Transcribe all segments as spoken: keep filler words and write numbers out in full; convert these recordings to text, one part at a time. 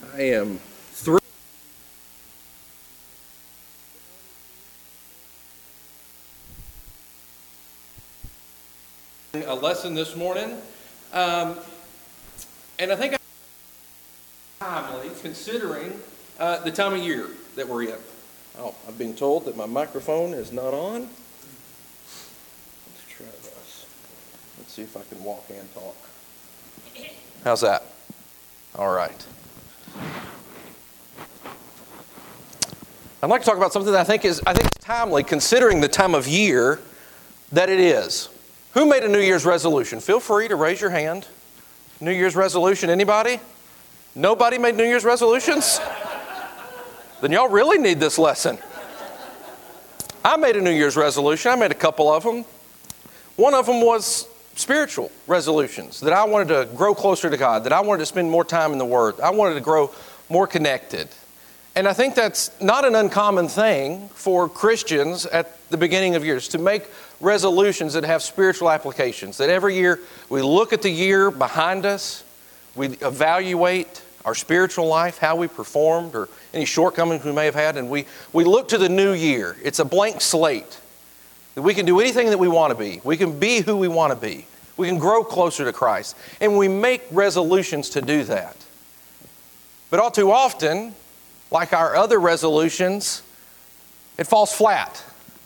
I am thrilled. A lesson this morning, um, and I think I'm timely considering uh, the time of year that we're in. Oh, I'm being told that my microphone is not on. Let's try this. Let's see if I can walk and talk. How's that? All right. I'd like to talk about something that I think is I think is timely considering the time of year that it is. Who made a New Year's resolution? Feel free to raise your hand. New Year's resolution, anybody? Nobody made New Year's resolutions? Then y'all really need this lesson. I made a New Year's resolution. I made a couple of them. One of them was spiritual resolutions, that I wanted to grow closer to God, that I wanted to spend more time in the Word. I wanted to grow more connected. And I think that's not an uncommon thing for Christians at the beginning of years, to make resolutions that have spiritual applications, that every year we look at the year behind us, we evaluate our spiritual life, how we performed, or any shortcomings we may have had, and we, we look to the new year. It's a blank slate. That we can do anything that we want to be. We can be who we want to be. We can grow closer to Christ. And we make resolutions to do that. But all too often, like our other resolutions, it falls flat.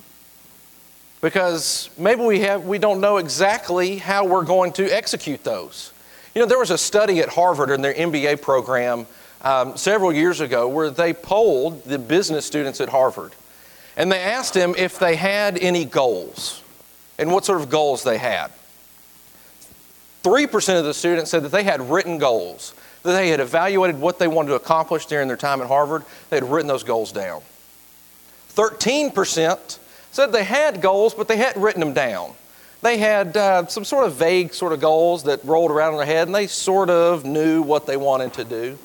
Because maybe we have we don't know exactly how we're going to execute those. You know, there was a study at Harvard in their M B A program um, several years ago where they polled the business students at Harvard. And they asked them if they had any goals and what sort of goals they had. three percent of the students said that they had written goals, that they had evaluated what they wanted to accomplish during their time at Harvard. They had written those goals down. thirteen percent said they had goals, but they hadn't written them down. They had uh, some sort of vague sort of goals that rolled around in their head, and they sort of knew what they wanted to do.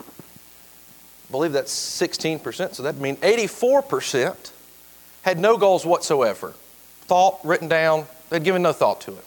I believe that's sixteen percent, so that'd mean eighty-four percent had no goals whatsoever. Thought, written down, they'd given no thought to it.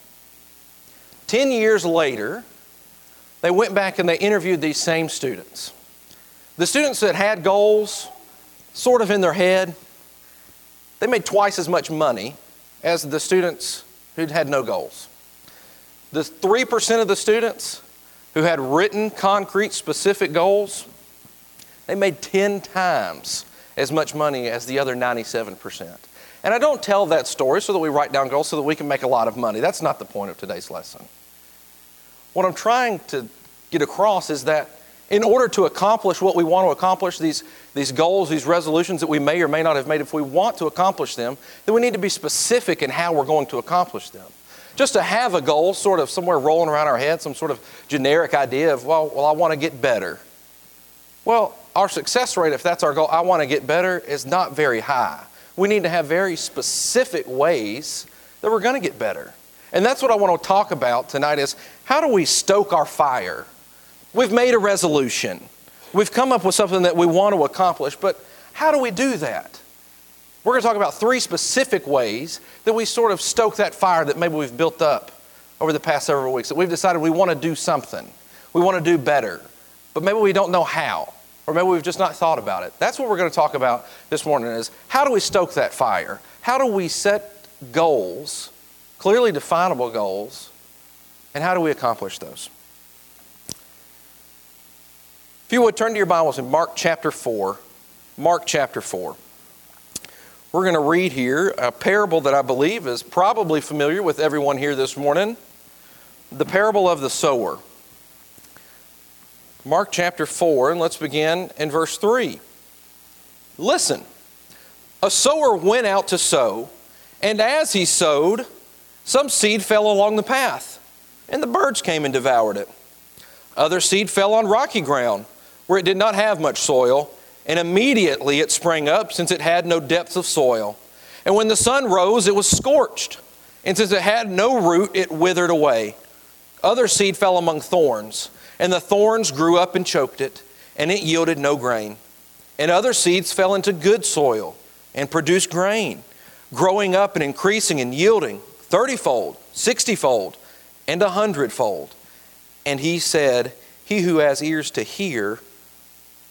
Ten years later, they went back and they interviewed these same students. The students that had goals sort of in their head, they made twice as much money as the students who'd had no goals. The three percent of the students who had written, concrete, specific goals, they made ten times as much money as the other ninety-seven percent. And I don't tell that story so that we write down goals so that we can make a lot of money. That's not the point of today's lesson. What I'm trying to get across is that in order to accomplish what we want to accomplish, these, these goals, these resolutions that we may or may not have made, if we want to accomplish them, then we need to be specific in how we're going to accomplish them. Just to have a goal sort of somewhere rolling around our head, some sort of generic idea of, well, well I want to get better. Well, our success rate, if that's our goal, I want to get better, is not very high. We need to have very specific ways that we're going to get better. And that's what I want to talk about tonight is, how do we stoke our fire? We've made a resolution. We've come up with something that we want to accomplish, but how do we do that? We're going to talk about three specific ways that we sort of stoke that fire that maybe we've built up over the past several weeks, that we've decided we want to do something. We want to do better, but maybe we don't know how. Or maybe we've just not thought about it. That's what we're going to talk about this morning is, how do we stoke that fire? How do we set goals, clearly definable goals, and how do we accomplish those? If you would, turn to your Bibles in Mark chapter four. Mark chapter four. We're going to read here a parable that I believe is probably familiar with everyone here this morning. The parable of the sower. Mark chapter four, and let's begin in verse three. Listen, a sower went out to sow, and as he sowed, some seed fell along the path, and the birds came and devoured it. Other seed fell on rocky ground, where it did not have much soil, and immediately it sprang up, since it had no depth of soil. And when the sun rose, it was scorched, and since it had no root, it withered away. Other seed fell among thorns, and the thorns grew up and choked it, and it yielded no grain. And other seeds fell into good soil and produced grain, growing up and increasing and yielding thirty-fold, sixty-fold, and a hundredfold. And he said, he who has ears to hear,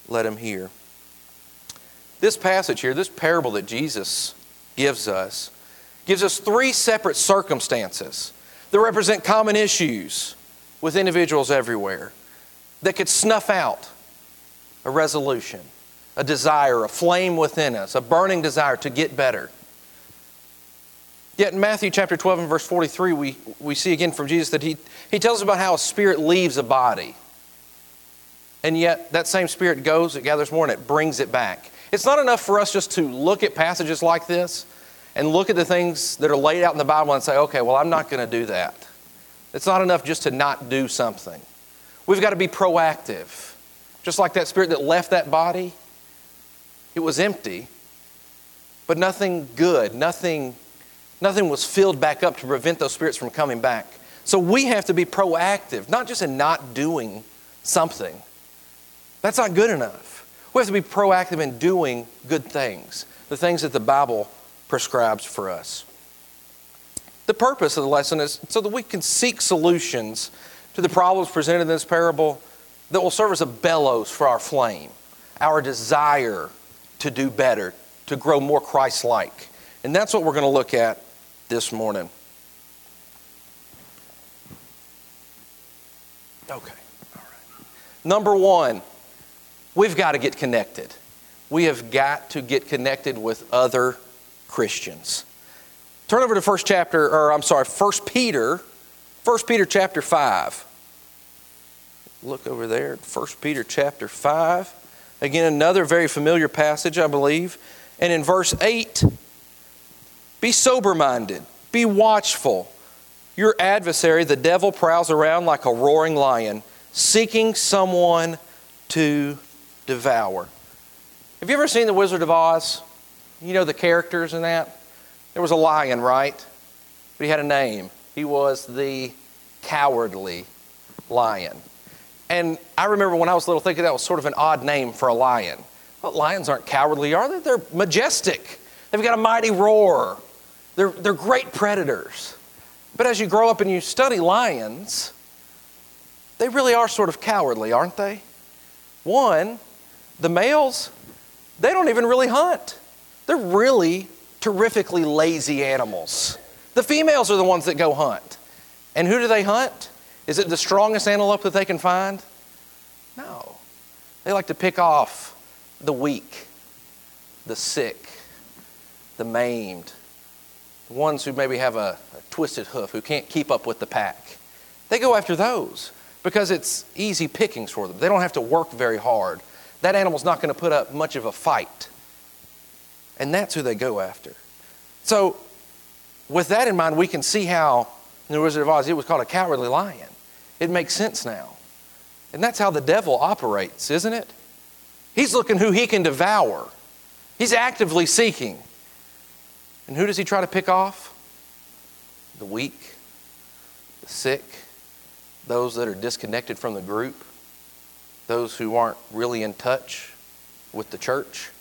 let him hear. This passage here, this parable that Jesus gives us, gives us three separate circumstances that represent common issues with individuals everywhere that could snuff out a resolution, a desire, a flame within us, a burning desire to get better. Yet in Matthew chapter twelve and verse forty-three, we, we see again from Jesus that he, he tells us about how a spirit leaves a body. And yet that same spirit goes, it gathers more, and it brings it back. It's not enough for us just to look at passages like this and look at the things that are laid out in the Bible and say, okay, well, I'm not going to do that. It's not enough just to not do something. We've got to be proactive. Just like that spirit that left that body, it was empty, but nothing good, nothing, nothing was filled back up to prevent those spirits from coming back. So we have to be proactive, not just in not doing something. That's not good enough. We have to be proactive in doing good things, the things that the Bible prescribes for us. The purpose of the lesson is so that we can seek solutions to the problems presented in this parable that will serve as a bellows for our flame, our desire to do better, to grow more Christ-like. And that's what we're going to look at this morning. Okay, all right. Number one, we've got to get connected. We have got to get connected with other Christians. Turn over to first chapter, or I'm sorry, First Peter, First Peter chapter five. Look over there, First Peter chapter five. Again, another very familiar passage, I believe. And in verse eight, be sober-minded, be watchful. Your adversary, the devil, prowls around like a roaring lion, seeking someone to devour. Have you ever seen The Wizard of Oz? You know the characters in that? There was a lion, right? But he had a name. He was the Cowardly Lion. And I remember when I was little thinking that was sort of an odd name for a lion. Well, lions aren't cowardly, are they? They're majestic. They've got a mighty roar. They're, they're great predators. But as you grow up and you study lions, they really are sort of cowardly, aren't they? One, the males, they don't even really hunt. They're really terrifically lazy animals. The females are the ones that go hunt. And who do they hunt? Is it the strongest antelope that they can find? No. They like to pick off the weak, the sick, the maimed, the ones who maybe have a, a twisted hoof, who can't keep up with the pack. They go after those because it's easy pickings for them. They don't have to work very hard. That animal's not going to put up much of a fight. And that's who they go after. So with that in mind, we can see how in The Wizard of Oz it was called a cowardly lion. It makes sense now. And that's how the devil operates, isn't it? He's looking who he can devour. He's actively seeking. And who does he try to pick off? The weak, the sick, those that are disconnected from the group, those who aren't really in touch with the church.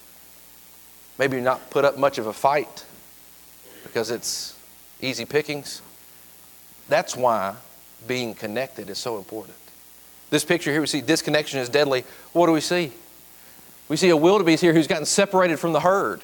Maybe not put up much of a fight because it's easy pickings. That's why being connected is so important. This picture here, we see disconnection is deadly. What do we see? We see a wildebeest here who's gotten separated from the herd.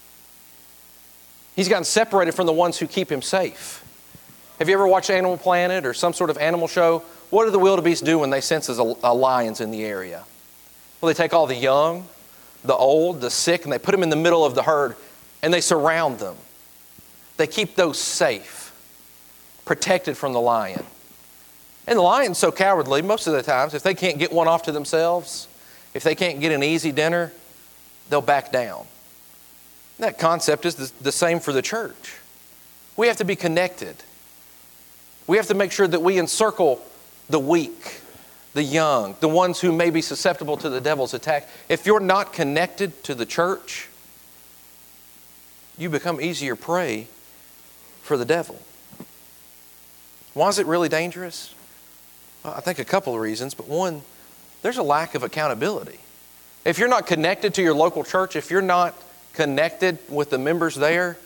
He's gotten separated from the ones who keep him safe. Have you ever watched Animal Planet or some sort of animal show? What do the wildebeest do when they sense there's a, a lion's in the area? Well, they take all the young, the old, the sick, and they put them in the middle of the herd, and they surround them. They keep those safe, protected from the lion. And the lion's so cowardly, most of the times, if they can't get one off to themselves, if they can't get an easy dinner, they'll back down. That concept is the, the same for the church. We have to be connected. We have to make sure that we encircle the weak, the young, the ones who may be susceptible to the devil's attack. If you're not connected to the church, you become easier prey for the devil. Why is it really dangerous? Well, I think a couple of reasons, but one, there's a lack of accountability. If you're not connected to your local church, if you're not connected with the members there,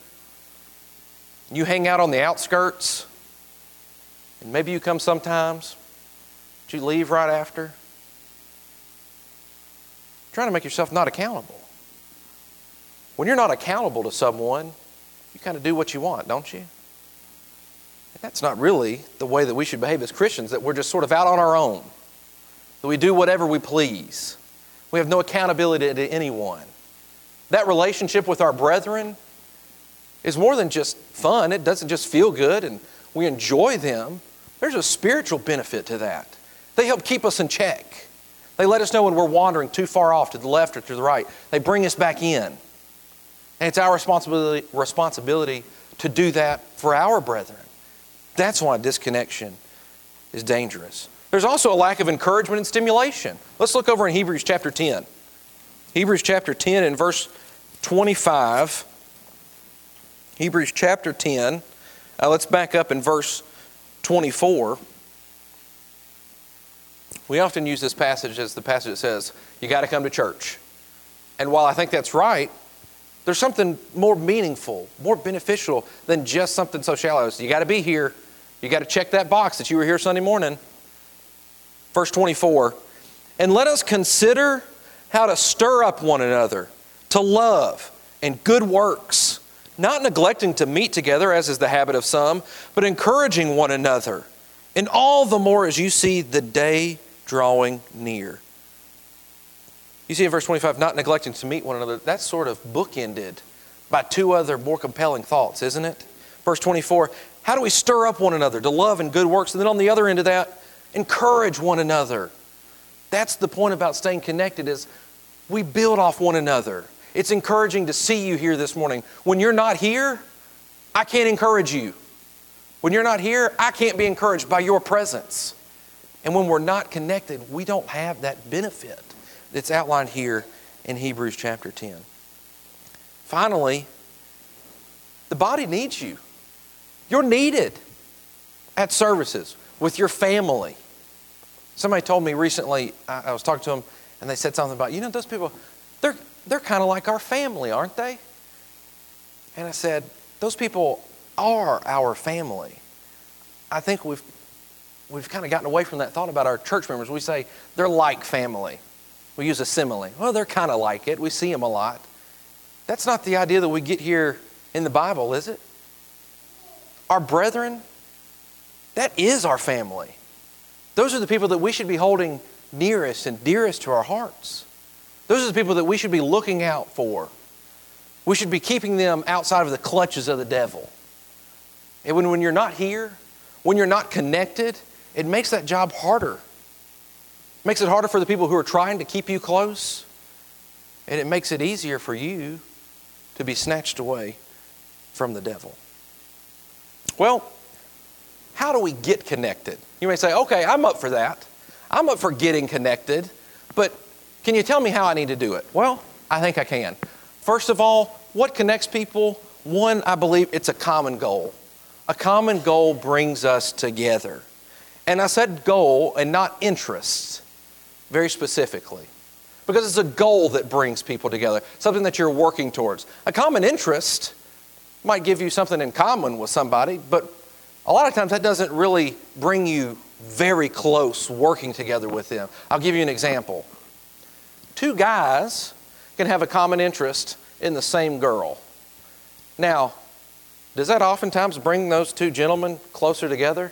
you hang out on the outskirts, and maybe you come sometimes, but you leave right after. trying to make yourself not accountable. When you're not accountable to someone, you kind of do what you want, don't you? And that's not really the way that we should behave as Christians, that we're just sort of out on our own, that we do whatever we please. We have no accountability to anyone. That relationship with our brethren is more than just fun. It doesn't just feel good and we enjoy them. There's a spiritual benefit to that. They help keep us in check. They let us know when we're wandering too far off to the left or to the right. They bring us back in. And it's our responsibility, responsibility to do that for our brethren. That's why disconnection is dangerous. There's also a lack of encouragement and stimulation. Let's look over in Hebrews chapter ten. Hebrews chapter ten and verse twenty-five. Hebrews chapter ten. Uh, let's back up in verse twenty-four. We often use this passage as the passage that says, you got to come to church. And while I think that's right, there's something more meaningful, more beneficial than just something so shallow. So you got to be here. You got to check that box that you were here Sunday morning. Verse twenty-four, and let us consider how to stir up one another to love and good works, not neglecting to meet together as is the habit of some, but encouraging one another, and all the more as you see the day drawing near. You see in verse twenty-five, not neglecting to meet one another, that's sort of bookended by two other more compelling thoughts, isn't it? Verse twenty-four, how do we stir up one another to love and good works? And then on the other end of that, encourage one another. That's the point about staying connected, is we build off one another. It's encouraging to see you here this morning. When you're not here, I can't encourage you. When you're not here, I can't be encouraged by your presence. And when we're not connected, we don't have that benefit that's outlined here in Hebrews chapter ten. Finally, the body needs you. You're needed at services, with your family. Somebody told me recently, I, I was talking to them, and they said something about, you know, those people, they're, they're kind of like our family, aren't they? And I said, those people are our family. I think we've, we've kind of gotten away from that thought about our church members. We say, they're like family. We use a simile. Well, they're kind of like it. We see them a lot. That's not the idea that we get here in the Bible, is it? Our brethren, that is our family. Those are the people that we should be holding nearest and dearest to our hearts. Those are the people that we should be looking out for. We should be keeping them outside of the clutches of the devil. And when, when you're not here, when you're not connected, it makes that job harder. It makes it harder for the people who are trying to keep you close. And it makes it easier for you to be snatched away from the devil. Well, how do we get connected? You may say, okay, I'm up for that. I'm up for getting connected, but can you tell me how I need to do it? Well, I think I can. First of all, what connects people? One, I believe it's a common goal. A common goal brings us together. And I said goal and not interests, very specifically, because it's a goal that brings people together, something that you're working towards. A common interest might give you something in common with somebody, but a lot of times that doesn't really bring you very close working together with them. I'll give you an example. Two guys can have a common interest in the same girl. Now, does that oftentimes bring those two gentlemen closer together?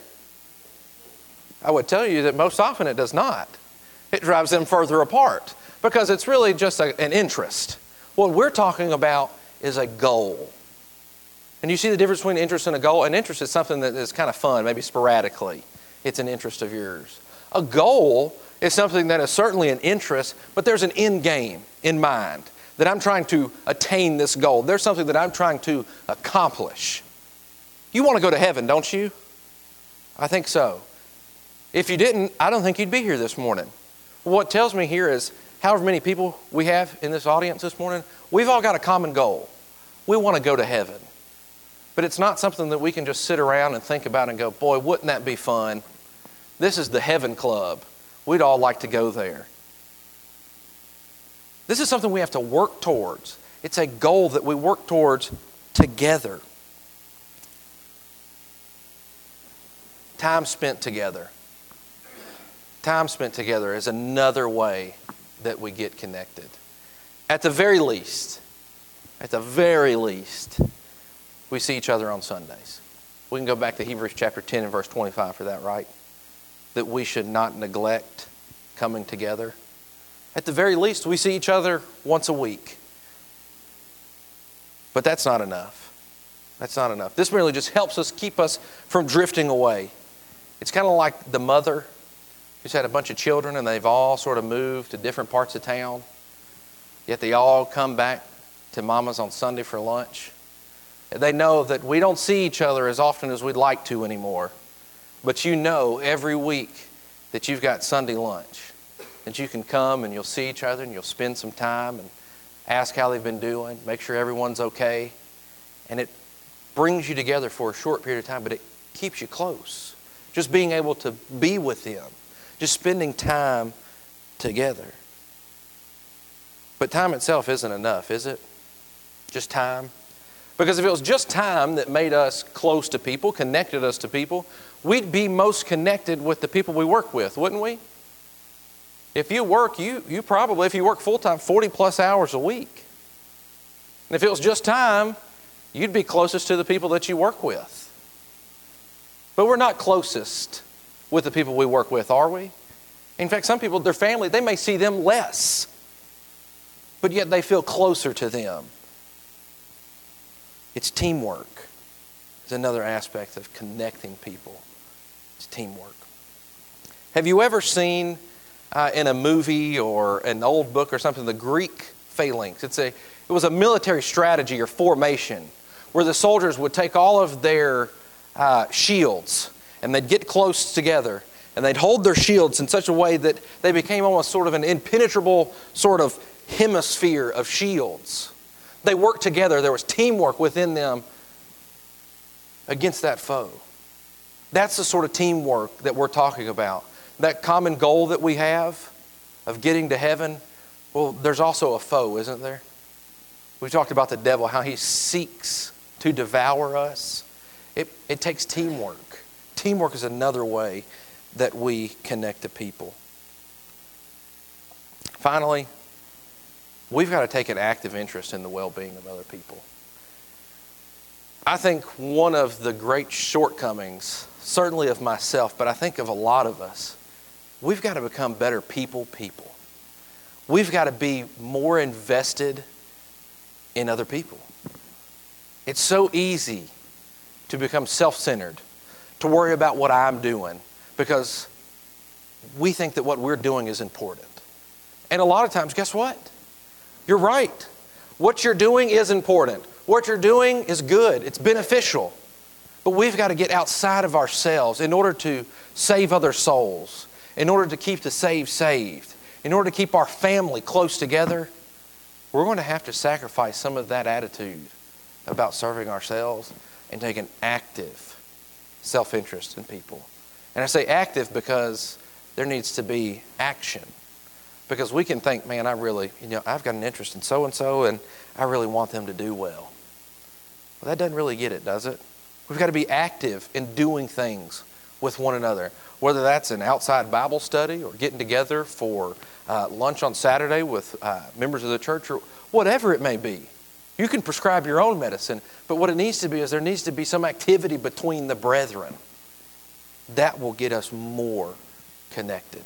I would tell you that most often it does not. It drives them further apart because it's really just a, an interest. What we're talking about is a goal. And you see the difference between interest and a goal? An interest is something that is kind of fun, maybe sporadically. It's an interest of yours. A goal is something that is certainly an interest, but there's an end game in mind, that I'm trying to attain this goal. There's something that I'm trying to accomplish. You want to go to heaven, don't you? I think so. If you didn't, I don't think you'd be here this morning. What tells me here is, however many people we have in this audience this morning, we've all got a common goal. We want to go to heaven. But it's not something that we can just sit around and think about and go, boy, wouldn't that be fun? This is the heaven club. We'd all like to go there. This is something we have to work towards. It's a goal that we work towards together. Time spent together. Time spent together is another way that we get connected. At the very least, at the very least, we see each other on Sundays. We can go back to Hebrews chapter ten and verse twenty-five for that, right? That we should not neglect coming together. At the very least, we see each other once a week. But that's not enough. That's not enough. This merely just helps us keep us from drifting away. It's kind of like the mother who's had a bunch of children and they've all sort of moved to different parts of town. Yet they all come back to Mama's on Sunday for lunch. They know that we don't see each other as often as we'd like to anymore. But you know every week that you've got Sunday lunch. That you can come and you'll see each other and you'll spend some time and ask how they've been doing, make sure everyone's okay. And it brings you together for a short period of time, but it keeps you close. Just being able to be with them. Just spending time together. But time itself isn't enough, is it? Just time? Because if it was just time that made us close to people, connected us to people, we'd be most connected with the people we work with, wouldn't we? If you work, you, you probably, if you work full-time, forty plus hours a week. And if it was just time, you'd be closest to the people that you work with. But we're not closest with the people we work with, are we? In fact, some people, their family, they may see them less, but yet they feel closer to them. It's teamwork. It's another aspect of connecting people. It's teamwork. Have you ever seen uh, in a movie or an old book or something, the Greek phalanx? It's a, it was a military strategy or formation where the soldiers would take all of their uh, shields and they'd get close together and they'd hold their shields in such a way that they became almost sort of an impenetrable sort of hemisphere of shields. They worked together. There was teamwork within them against that foe. That's the sort of teamwork that we're talking about. That common goal that we have of getting to heaven, well, there's also a foe, isn't there? We talked about the devil, how he seeks to devour us. It, it takes teamwork. Teamwork is another way that we connect to people. Finally, we've got to take an active interest in the well-being of other people. I think one of the great shortcomings, certainly of myself, but I think of a lot of us, we've got to become better people people. We've got to be more invested in other people. It's so easy to become self-centered, to worry about what I'm doing, because we think that what we're doing is important. And a lot of times, guess what? You're right. What you're doing is important. What you're doing is good. It's beneficial. But we've got to get outside of ourselves in order to save other souls, in order to keep the saved saved, in order to keep our family close together. We're going to have to sacrifice some of that attitude about serving ourselves and take an active self-interest in people. And I say active because there needs to be action. Because we can think, man, I really, you know, I've got an interest in so-and-so and I really want them to do well. Well, that doesn't really get it, does it? We've got to be active in doing things with one another. Whether that's an outside Bible study or getting together for uh, lunch on Saturday with uh, members of the church or whatever it may be. You can prescribe your own medicine, but what it needs to be is there needs to be some activity between the brethren. That will get us more connected.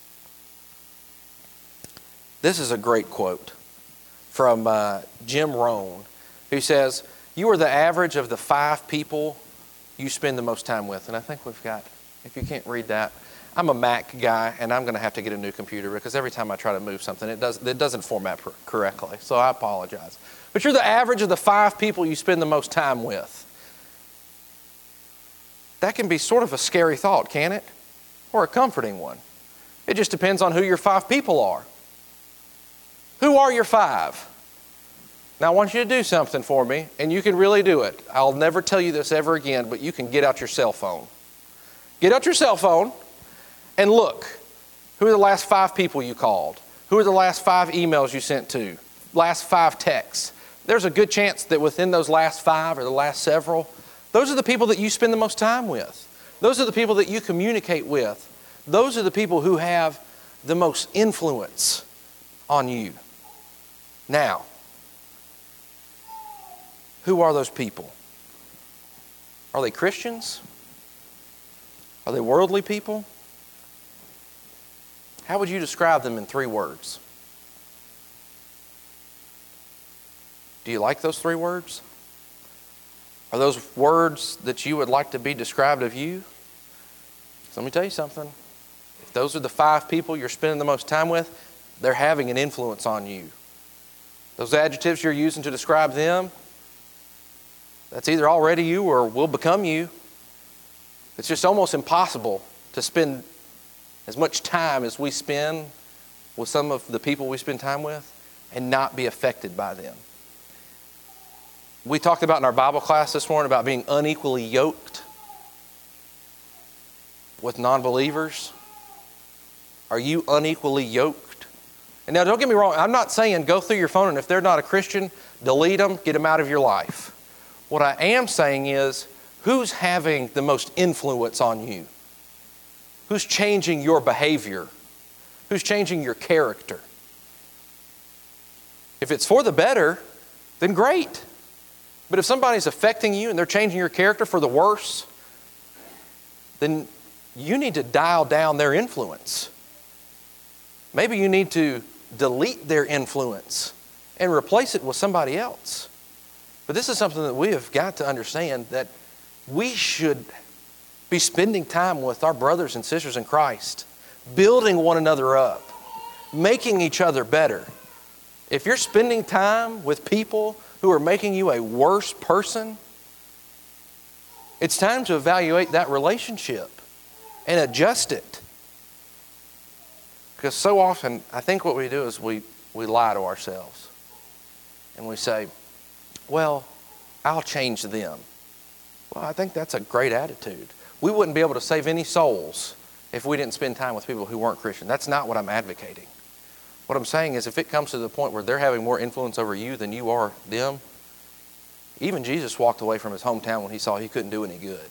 This is a great quote from uh, Jim Rohn, who says, "You are the average of the five people you spend the most time with." And I think we've got, if you can't read that, I'm a Mac guy, and I'm going to have to get a new computer because every time I try to move something, it, does, it doesn't format per- correctly. So I apologize. But you're the average of the five people you spend the most time with. That can be sort of a scary thought, can't it? Or a comforting one. It just depends on who your five people are. Who are your five? Now, I want you to do something for me, and you can really do it. I'll never tell you this ever again, but you can get out your cell phone. Get out your cell phone and look. Who are the last five people you called? Who are the last five emails you sent to? Last five texts? There's a good chance that within those last five or the last several, those are the people that you spend the most time with. Those are the people that you communicate with. Those are the people who have the most influence on you. Now, who are those people? Are they Christians? Are they worldly people? How would you describe them in three words? Do you like those three words? Are those words that you would like to be described of you? So let me tell you something. If those are the five people you're spending the most time with, they're having an influence on you. Those adjectives you're using to describe them, that's either already you or will become you. It's just almost impossible to spend as much time as we spend with some of the people we spend time with and not be affected by them. We talked about in our Bible class this morning about being unequally yoked with non-believers. Are you unequally yoked? And now don't get me wrong, I'm not saying go through your phone and if they're not a Christian, delete them, get them out of your life. What I am saying is, who's having the most influence on you? Who's changing your behavior? Who's changing your character? If it's for the better, then great. But if somebody's affecting you and they're changing your character for the worse, then you need to dial down their influence. Maybe you need to delete their influence and replace it with somebody else. But this is something that we have got to understand, that we should be spending time with our brothers and sisters in Christ, building one another up, making each other better. If you're spending time with people who are making you a worse person, it's time to evaluate that relationship and adjust it. Because so often, I think what we do is we, we lie to ourselves. And we say, well, I'll change them. Well, I think that's a great attitude. We wouldn't be able to save any souls if we didn't spend time with people who weren't Christian. That's not what I'm advocating. What I'm saying is, if it comes to the point where they're having more influence over you than you are them, even Jesus walked away from his hometown when he saw he couldn't do any good.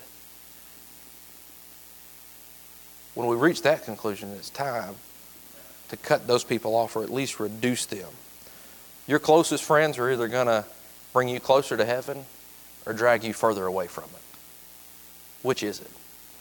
When we reach that conclusion, it's time to cut those people off or at least reduce them. Your closest friends are either going to bring you closer to heaven or drag you further away from it. Which is it?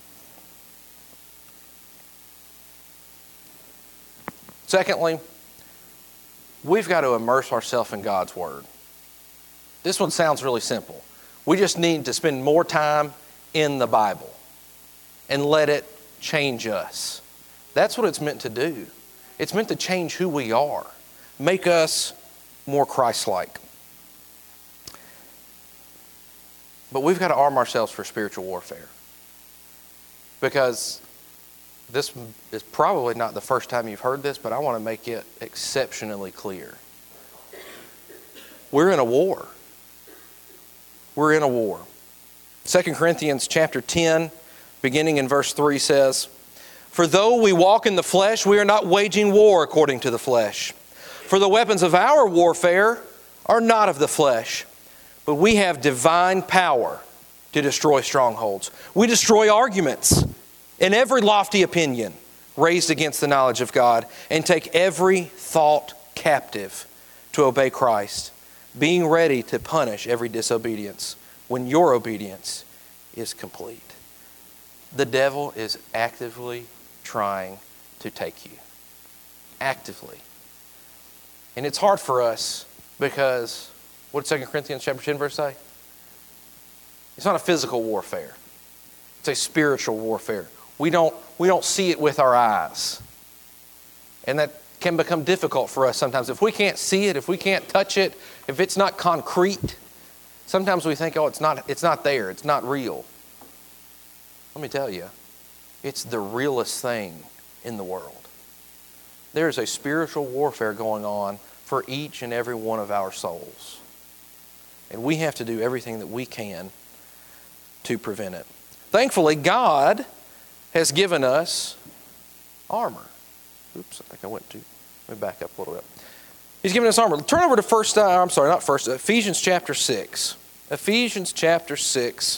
Secondly, we've got to immerse ourselves in God's Word. This one sounds really simple. We just need to spend more time in the Bible and let it change us. That's what it's meant to do. It's meant to change who we are, make us more Christ-like. But we've got to arm ourselves for spiritual warfare. Because this is probably not the first time you've heard this, but I want to make it exceptionally clear. We're in a war. We're in a war. Second Corinthians chapter ten, beginning in verse three says, "For though we walk in the flesh, we are not waging war according to the flesh. For the weapons of our warfare are not of the flesh, but we have divine power to destroy strongholds. We destroy arguments and every lofty opinion raised against the knowledge of God, and take every thought captive to obey Christ, being ready to punish every disobedience when your obedience is complete." The devil is actively trying to take you. Actively. And it's hard for us because, what did Second Corinthians chapter ten verse say? It's not a physical warfare. It's a spiritual warfare. We don't, we don't see it with our eyes. And that can become difficult for us sometimes. If we can't see it, if we can't touch it, if it's not concrete, sometimes we think, oh, it's not, it's not there, it's not real. Let me tell you, it's the realest thing in the world. There is a spiritual warfare going on for each and every one of our souls. And we have to do everything that we can to prevent it. Thankfully, God has given us armor. Oops, I think I went too. Let me back up a little bit. He's given us armor. Turn over to first, uh, I'm sorry, not first, Ephesians chapter six. Ephesians chapter six.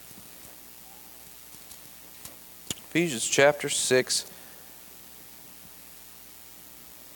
Ephesians chapter six,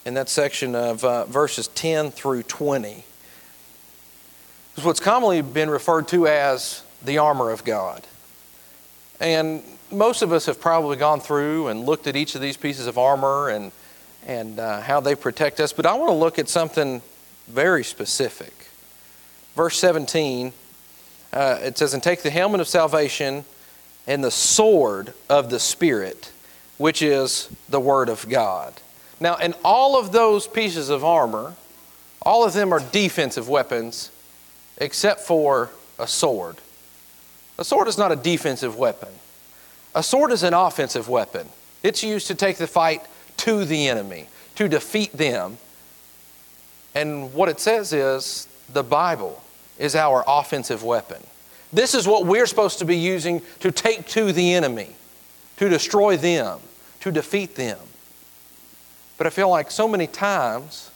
in that section of uh, verses ten through twenty. It's what's commonly been referred to as the armor of God. And most of us have probably gone through and looked at each of these pieces of armor and, and uh, how they protect us. But I want to look at something very specific. Verse seventeen, uh, it says, "And take the helmet of salvation and the sword of the Spirit, which is the Word of God." Now, in all of those pieces of armor, all of them are defensive weapons except for a sword. A sword is not a defensive weapon. A sword is an offensive weapon. It's used to take the fight to the enemy, to defeat them. And what it says is the Bible is our offensive weapon. This is what we're supposed to be using to take to the enemy, to destroy them, to defeat them. But I feel like so many times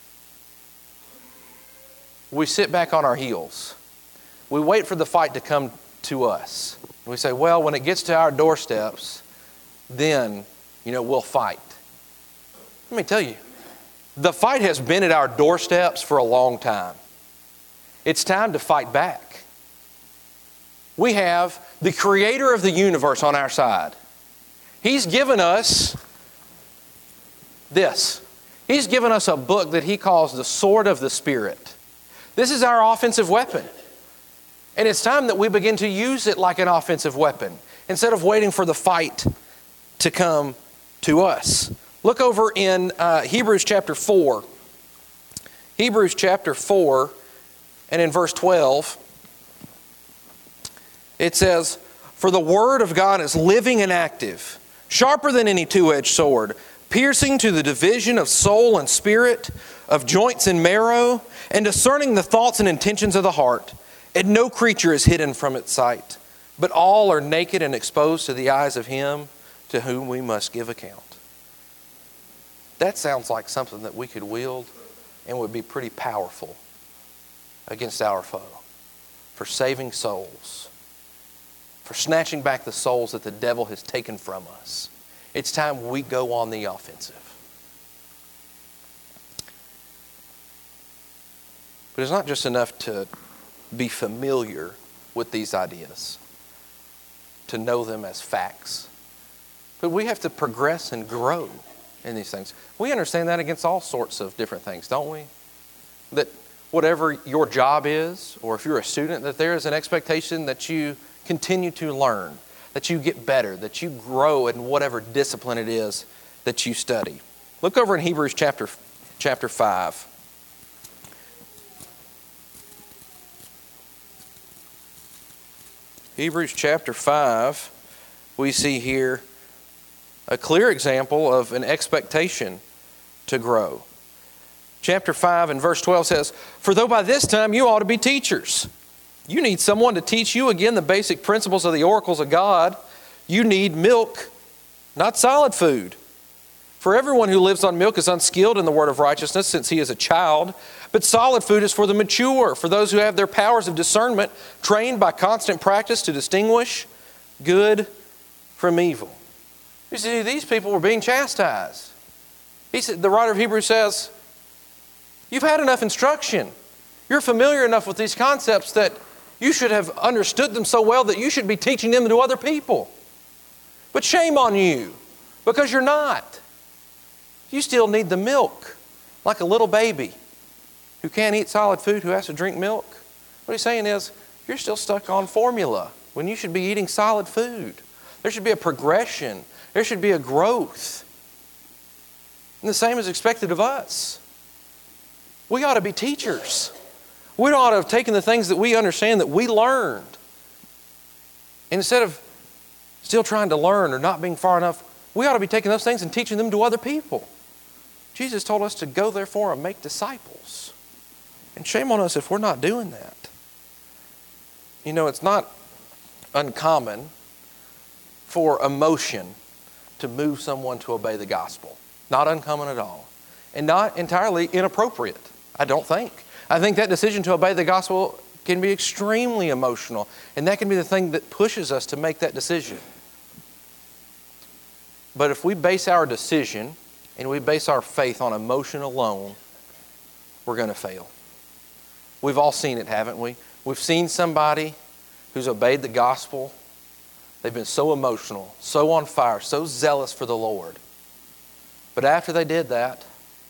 we sit back on our heels. We wait for the fight to come to us. We say, well, when it gets to our doorsteps, then, you know, we'll fight. Let me tell you, the fight has been at our doorsteps for a long time. It's time to fight back. We have the Creator of the universe on our side. He's given us this. He's given us a book that He calls the Sword of the Spirit. This is our offensive weapon. And it's time that we begin to use it like an offensive weapon instead of waiting for the fight to come to us. Look over in uh, Hebrews chapter four. Hebrews chapter four and in verse twelve. It says, "For the Word of God is living and active, sharper than any two-edged sword, piercing to the division of soul and spirit, of joints and marrow, and discerning the thoughts and intentions of the heart. And no creature is hidden from its sight, but all are naked and exposed to the eyes of Him to whom we must give account." That sounds like something that we could wield and would be pretty powerful against our foe, for saving souls, for snatching back the souls that the devil has taken from us. It's time we go on the offensive. But it's not just enough to be familiar with these ideas, to know them as facts. But we have to progress and grow in these things. We understand that against all sorts of different things, don't we? That whatever your job is, or if you're a student, that there is an expectation that you continue to learn, that you get better, that you grow in whatever discipline it is that you study. Look over in Hebrews chapter, chapter five. Hebrews chapter five, we see here a clear example of an expectation to grow. Chapter five and verse twelve says, "For though by this time you ought to be teachers, you need someone to teach you again the basic principles of the oracles of God. You need milk, not solid food. For everyone who lives on milk is unskilled in the word of righteousness, since he is a child. But solid food is for the mature, for those who have their powers of discernment trained by constant practice to distinguish good from evil." You see, these people were being chastised. He said, the writer of Hebrews says, you've had enough instruction. You're familiar enough with these concepts that you should have understood them so well that you should be teaching them to other people. But shame on you, because you're not. You still need the milk, like a little baby who can't eat solid food, who has to drink milk. What he's saying is, you're still stuck on formula when you should be eating solid food. There should be a progression. There should be a growth. And the same is expected of us. We ought to be teachers. We ought to have taken the things that we understand, that we learned, and instead of still trying to learn or not being far enough, we ought to be taking those things and teaching them to other people. Jesus told us to go therefore and make disciples. And shame on us if we're not doing that. You know, it's not uncommon for emotion to move someone to obey the gospel. Not uncommon at all. And not entirely inappropriate, I don't think. I think that decision to obey the gospel can be extremely emotional. And that can be the thing that pushes us to make that decision. But if we base our decision and we base our faith on emotion alone, we're going to fail. We've all seen it, haven't we? We've seen somebody who's obeyed the gospel. They've been so emotional, so on fire, so zealous for the Lord. But after they did that,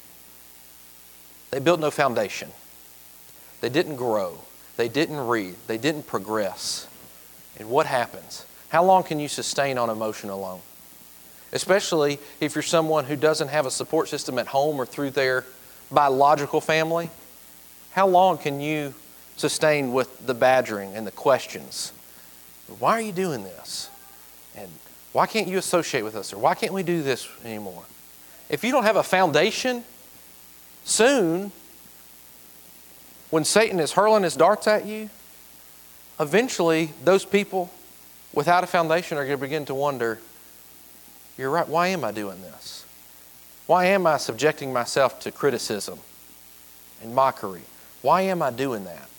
they built no foundation. They didn't grow. They didn't read. They didn't progress. And what happens? How long can you sustain on emotion alone? Especially if you're someone who doesn't have a support system at home or through their biological family. How long can you sustain with the badgering and the questions? Why are you doing this? And why can't you associate with us? Or why can't we do this anymore? If you don't have a foundation, soon, when Satan is hurling his darts at you, eventually those people without a foundation are going to begin to wonder, you're right, why am I doing this? Why am I subjecting myself to criticism and mockery? Why am I doing that?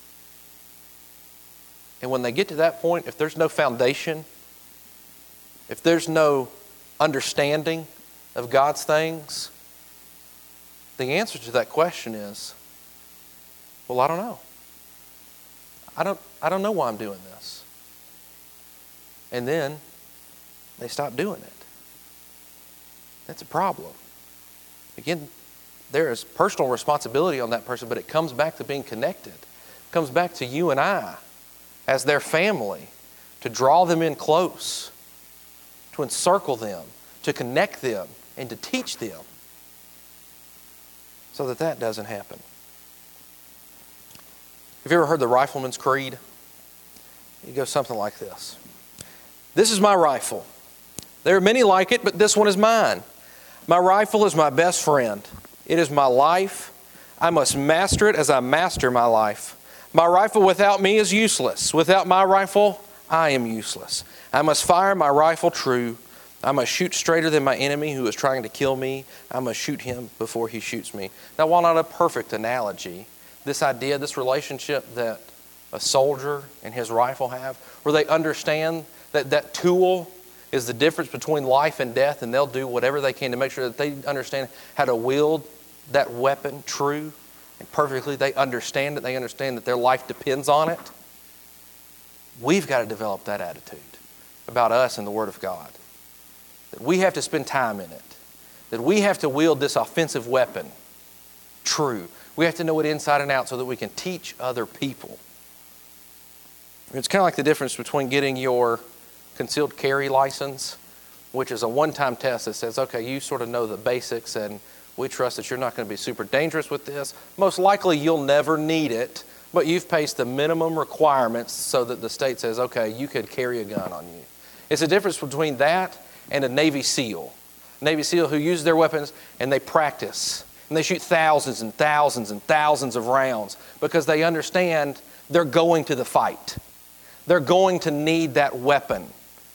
And when they get to that point, if there's no foundation, if there's no understanding of God's things, the answer to that question is, well, I don't know. I don't, I don't know why I'm doing this. And then they stop doing it. That's a problem. Again, there is personal responsibility on that person, but it comes back to being connected. It comes back to you and I as their family, to draw them in close, to encircle them, to connect them, and to teach them so that that doesn't happen. Have you ever heard the Rifleman's Creed? It goes something like this. This is my rifle. There are many like it, but this one is mine. My rifle is my best friend. It is my life. I must master it as I master my life. My rifle without me is useless. Without my rifle, I am useless. I must fire my rifle true. I must shoot straighter than my enemy who is trying to kill me. I must shoot him before he shoots me. Now, while not a perfect analogy, this idea, this relationship that a soldier and his rifle have, where they understand that that tool is the difference between life and death, and they'll do whatever they can to make sure that they understand how to wield that weapon true and perfectly. They understand it. They understand that their life depends on it. We've got to develop that attitude about us and the Word of God. That we have to spend time in it. That we have to wield this offensive weapon true. We have to know it inside and out so that we can teach other people. It's kind of like the difference between getting your concealed carry license, which is a one-time test that says, okay, you sort of know the basics and we trust that you're not going to be super dangerous with this. Most likely you'll never need it, but you've passed the minimum requirements so that the state says, okay, you could carry a gun on you. It's a difference between that and a Navy SEAL. Navy SEAL who use their weapons and they practice. And they shoot thousands and thousands and thousands of rounds because they understand they're going to the fight. They're going to need that weapon.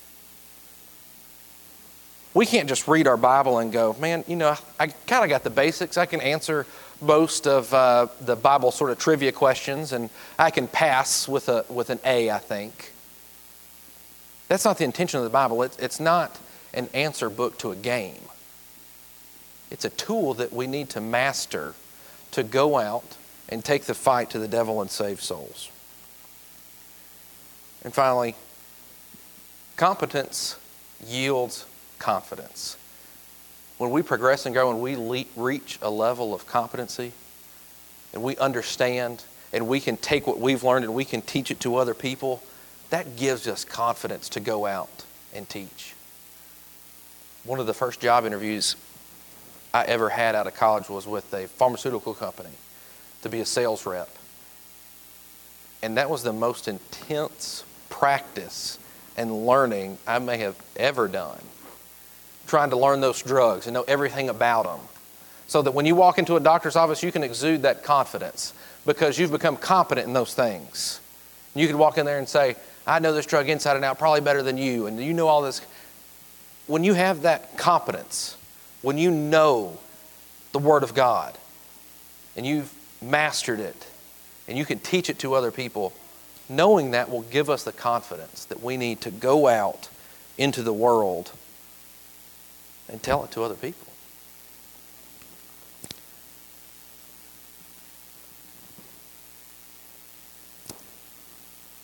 We can't just read our Bible and go, man, you know, I kind of got the basics. I can answer most of uh, the Bible sort of trivia questions, and I can pass with a with an A, I think. That's not the intention of the Bible. It's, it's not an answer book to a game. It's a tool that we need to master to go out and take the fight to the devil and save souls. And finally, competence yields confidence. When we progress and grow and we le- reach a level of competency and we understand and we can take what we've learned and we can teach it to other people, that gives us confidence to go out and teach. One of the first job interviews I ever had out of college was with a pharmaceutical company to be a sales rep. And that was the most intense practice and learning I may have ever done. Trying to learn those drugs and know everything about them. So that when you walk into a doctor's office, you can exude that confidence because you've become competent in those things. You can walk in there and say, I know this drug inside and out probably better than you, and you know all this. When you have that competence, when you know the Word of God and you've mastered it and you can teach it to other people, knowing that will give us the confidence that we need to go out into the world and tell it to other people.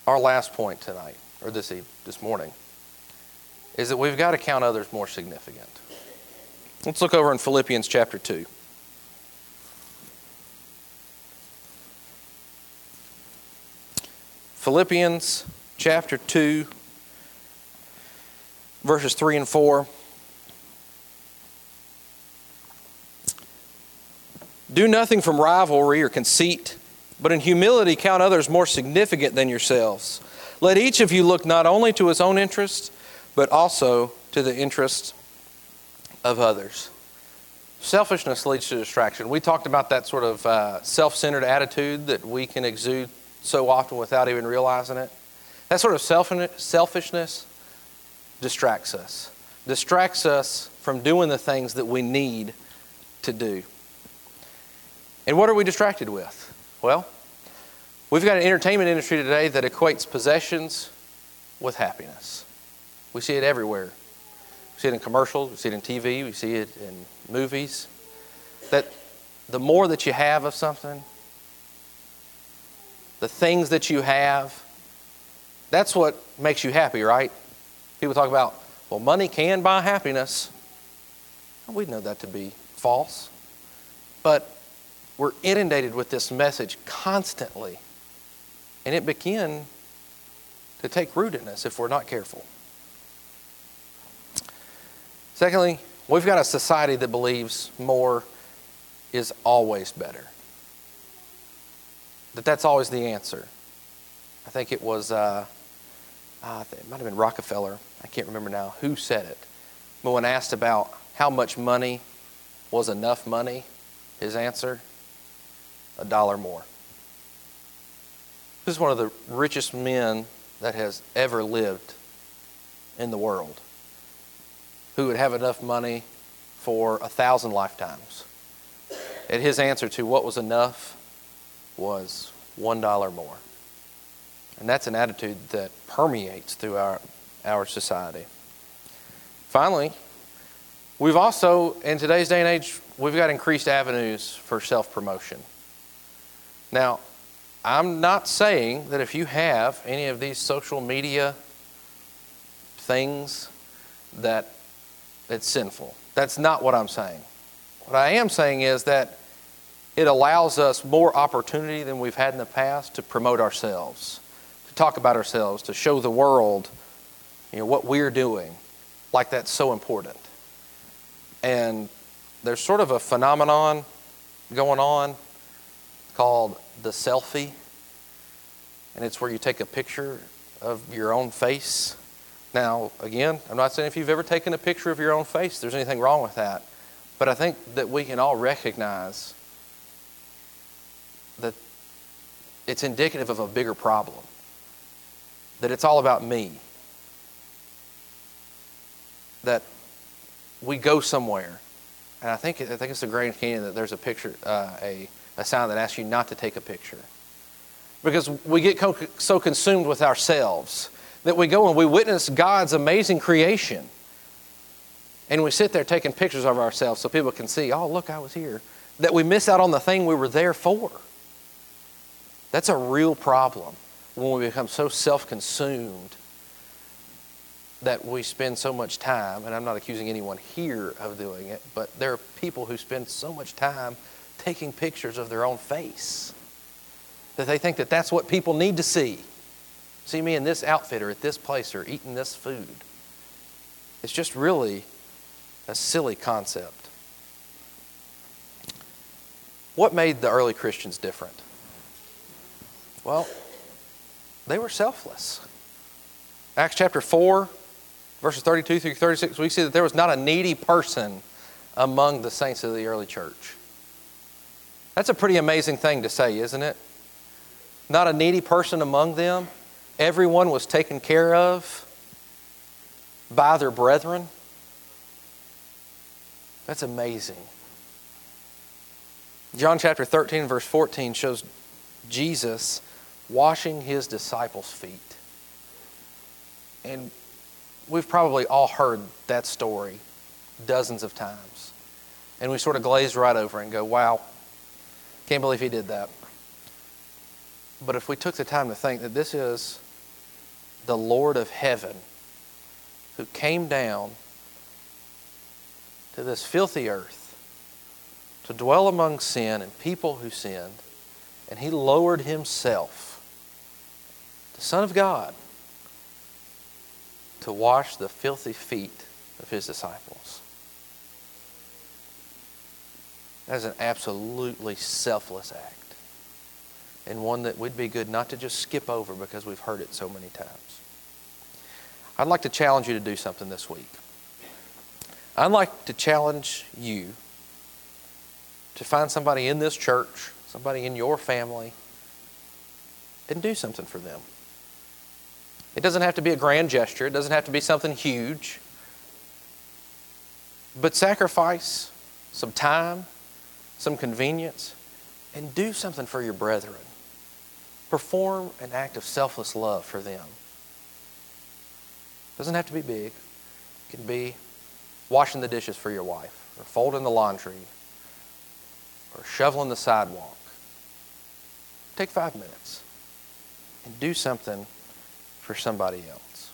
our last point tonight, or this eve- this morning, is that we've got to count others more significant. Let's look over in Philippians chapter two. Philippians chapter two, verses three and four. Do nothing from rivalry or conceit, but in humility count others more significant than yourselves. Let each of you look not only to his own interest, but also to the interest of others. Selfishness leads to distraction. We talked about that sort of uh, self-centered attitude that we can exude so often without even realizing it. That sort of selfishness distracts us. Distracts us from doing the things that we need to do. And what are we distracted with? Well, we've got an entertainment industry today that equates possessions with happiness. We see it everywhere. We see it in commercials, we see it in T V, we see it in movies. That the more that you have of something, the things that you have, that's what makes you happy, right? People talk about, well, money can buy happiness. We know that to be false. But we're inundated with this message constantly. And it begin to take root in us if we're not careful. Secondly, we've got a society that believes more is always better. That that's always the answer. I think it was, uh, uh, it might have been Rockefeller, I can't remember now who said it. But when asked about how much money was enough money, his answer, a dollar more. This is one of the richest men that has ever lived in the world, who would have enough money for a thousand lifetimes. And his answer to what was enough was one dollar more. And that's an attitude that permeates through our, our society. Finally, we've also, in today's day and age, we've got increased avenues for self-promotion. Now, I'm not saying that if you have any of these social media things that it's sinful. That's not what I'm saying. What I am saying is that it allows us more opportunity than we've had in the past to promote ourselves, to talk about ourselves, to show the world, you know, what we're doing. Like that's so important. And there's sort of a phenomenon going on called the selfie. And it's where you take a picture of your own face. Now, again, I'm not saying if you've ever taken a picture of your own face, there's anything wrong with that. But I think that we can all recognize that it's indicative of a bigger problem. That it's all about me. That we go somewhere. And I think I think it's the Grand Canyon that there's a picture, uh, a, a sign that asks you not to take a picture. Because we get co- so consumed with ourselves that we go and we witness God's amazing creation. And we sit there taking pictures of ourselves so people can see, oh, look, I was here. That we miss out on the thing we were there for. That's a real problem when we become so self-consumed that we spend so much time, and I'm not accusing anyone here of doing it, but there are people who spend so much time taking pictures of their own face that they think that that's what people need to see. See me in this outfit or at this place or eating this food. It's just really a silly concept. What made the early Christians different? Well, they were selfless. Acts chapter four, verses thirty-two through thirty-six, we see that there was not a needy person among the saints of the early church. That's a pretty amazing thing to say, isn't it? Not a needy person among them. Everyone was taken care of by their brethren. That's amazing. John chapter thirteen, verse fourteen shows Jesus washing his disciples' feet. And we've probably all heard that story dozens of times. And we sort of glaze right over and go, wow, can't believe he did that. But if we took the time to think that this is the Lord of heaven, who came down to this filthy earth to dwell among sin and people who sinned, and He lowered Himself, the Son of God, to wash the filthy feet of His disciples. That is an absolutely selfless act, and one that would be good not to just skip over because we've heard it so many times. I'd like to challenge you to do something this week. I'd like to challenge you to find somebody in this church, somebody in your family, and do something for them. It doesn't have to be a grand gesture. It doesn't have to be something huge. But sacrifice some time, some convenience, and do something for your brethren. Perform an act of selfless love for them. It doesn't have to be big. It can be washing the dishes for your wife, or folding the laundry, or shoveling the sidewalk. Take five minutes and do something for somebody else.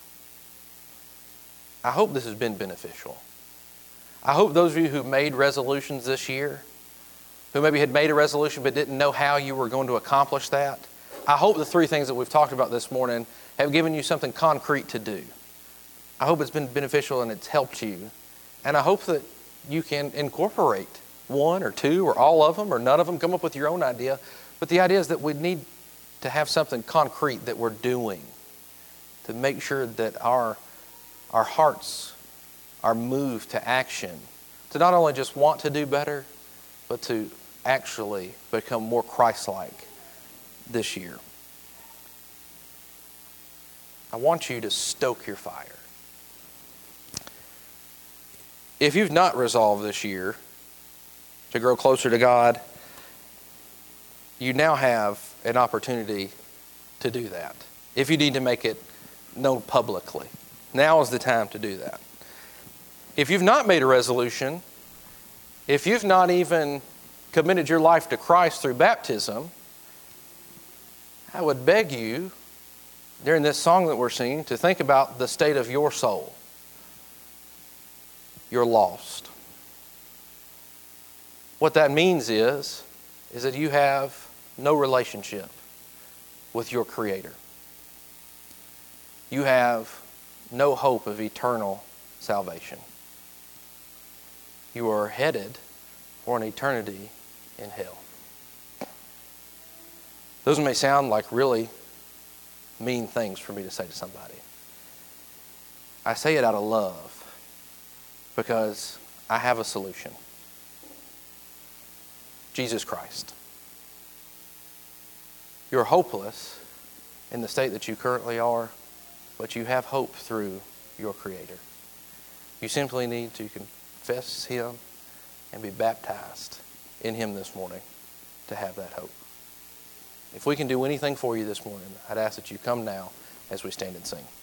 I hope this has been beneficial. I hope those of you who made resolutions this year, who maybe had made a resolution but didn't know how you were going to accomplish that, I hope the three things that we've talked about this morning have given you something concrete to do. I hope it's been beneficial and it's helped you. And I hope that you can incorporate one or two or all of them or none of them, come up with your own idea. But the idea is that we need to have something concrete that we're doing to make sure that our, our hearts are moved to action, to not only just want to do better, but to actually become more Christ-like this year. I want you to stoke your fire. If you've not resolved this year to grow closer to God, you now have an opportunity to do that. If you need to make it known publicly, now is the time to do that. If you've not made a resolution, if you've not even committed your life to Christ through baptism, I would beg you, during this song that we're singing, to think about the state of your soul. You're lost. What that means is, is that you have no relationship with your Creator. You have no hope of eternal salvation. You are headed for an eternity in hell. Those may sound like really mean things for me to say to somebody. I say it out of love because I have a solution. Jesus Christ. You're hopeless in the state that you currently are, but you have hope through your Creator. You simply need to confess Him and be baptized in Him this morning to have that hope. If we can do anything for you this morning, I'd ask that you come now as we stand and sing.